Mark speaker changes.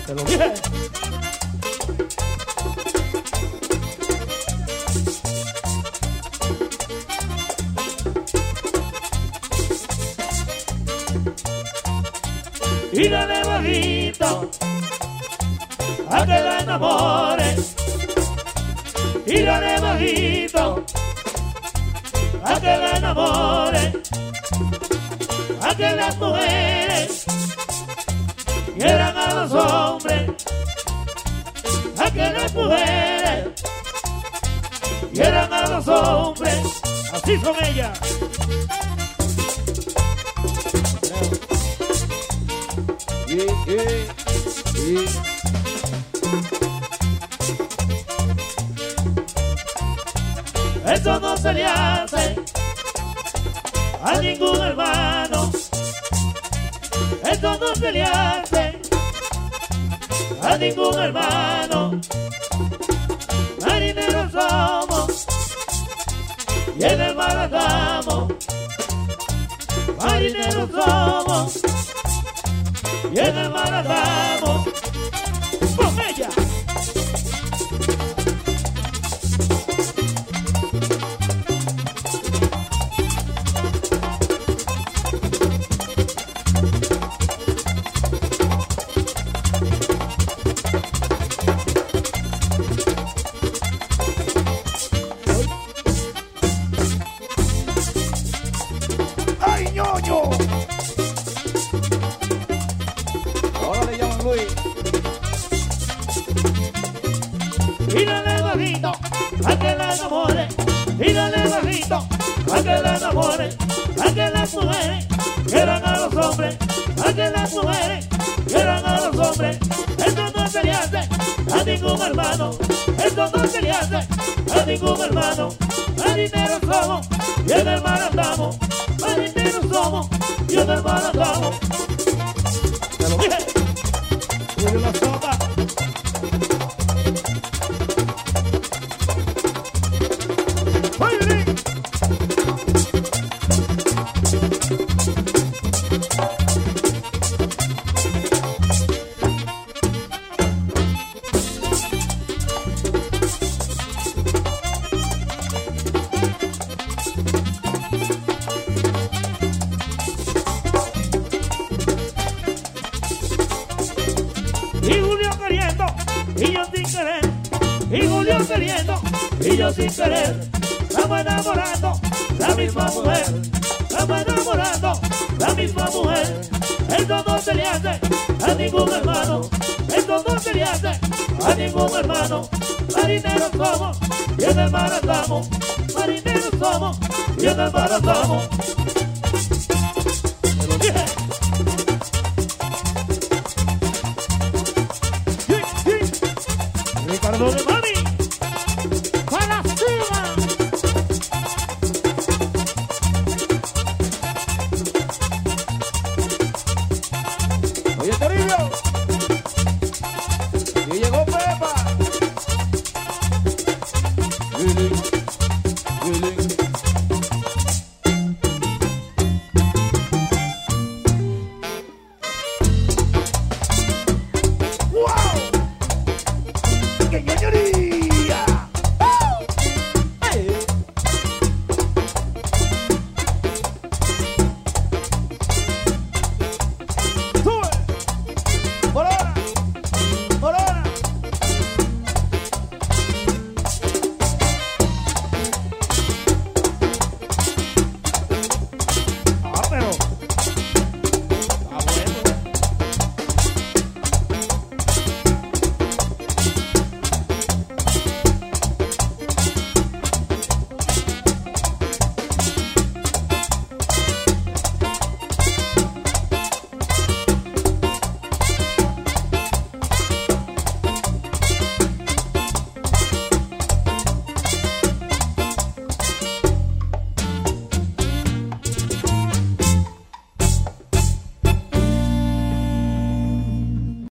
Speaker 1: Te lo dije.
Speaker 2: Y dale bajito a que la enamore. Y dale bajito a que la enamore. A que las mujeres quieran a los hombres. A que las mujeres quieran a los hombres.
Speaker 1: Así son ellas.
Speaker 2: Eso no se le hace a ningún hermano. Eso no se le hace a ningún hermano. Marineros somos y en el mar andamos. Marineros somos y en el mar andamos.
Speaker 1: Con ella.
Speaker 3: ¡Ay, ñoño! Ahora le llaman Luis.
Speaker 2: Y dale bajito a que la enamore. Y dale bajito a que la enamore. A que las mujeres quieran a los hombres. A que las mujeres quieran a los hombres. Eso no se le hace a ningún hermano. Eso no se le hace a ningún hermano. Marineros somos y en el mar andamos. Marineros somos y en el mar andamos.
Speaker 1: Te lo dije. Julio La Sopa.
Speaker 3: ¡Ay, bien!
Speaker 2: Y Julio queriendo, y yo sin querer. Y Julio queriendo, y yo sin querer. Estamos enamorando la misma mujer. Estamos enamorando la misma mujer. Eso no se le hace a ningún hermano. Eso no se le hace a ningún hermano. Marineros somos y en el mar andamos. Marineros somos y en el mar andamos.
Speaker 1: Te lo dije.